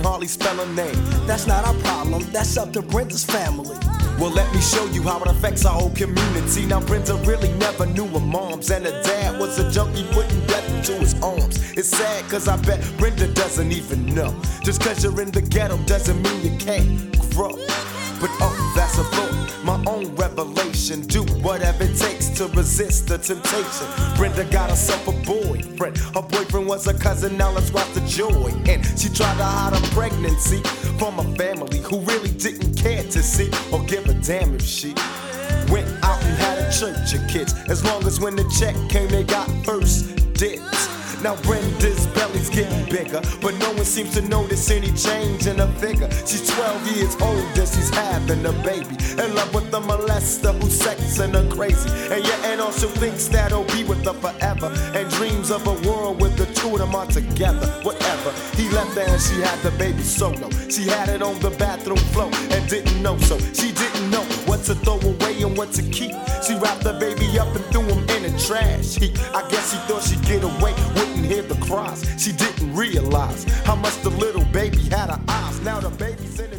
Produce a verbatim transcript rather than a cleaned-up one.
hardly spell her name. That's not our problem, that's up to Brenda's family. Well, let me show you how it affects our whole community. Now, Brenda really never knew her moms, and her dad was a junkie putting death into his arms. It's sad, cause I bet Brenda doesn't even know. Just cause you're in the ghetto doesn't mean you can't grow. But oh, that's a thought, my own revelation. Do whatever it takes to resist the temptation. Brenda got herself a boyfriend. Her boyfriend was a cousin, now let's watch the joy. And she tried to hide her pregnancy from a family who really didn't care to see or give a damn if she went out and had a church of kids. As long as when the check came, they got first dibs. Now Brenda's belly's getting bigger, but no one seems to notice any change in her figure. She's twelve years older, she's having a baby, in love with a molester who's sexing her crazy. And yeah, and also thinks that he'll be with her forever, and dreams of a world with the two of them are together. Whatever, he left her and she had the baby solo. She had it on the bathroom floor and didn't know, so she didn't know what to throw away and what to keep. She wrapped the baby up and threw him in the trash heap. I guess she thought she'd get away, wouldn't hear the cries. She didn't realize how much the little baby had her eyes. Now the baby's in